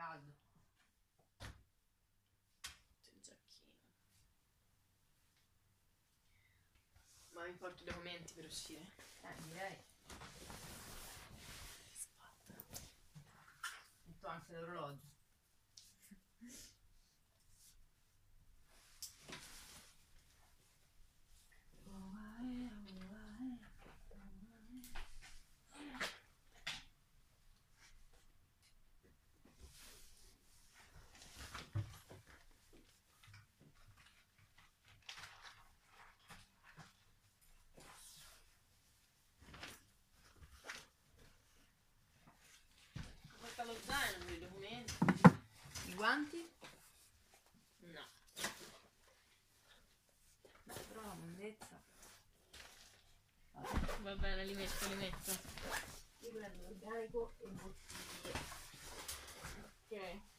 caldo. Il giacchino. Ma mi porto i documenti per uscire? Direi. Spatta. Metto anche l'orologio. Porta lo zaino, i documenti. I guanti? No. Beh, però la mondezza. Va bene, li metto. Io prendo l'organico e bottiglie. Ok.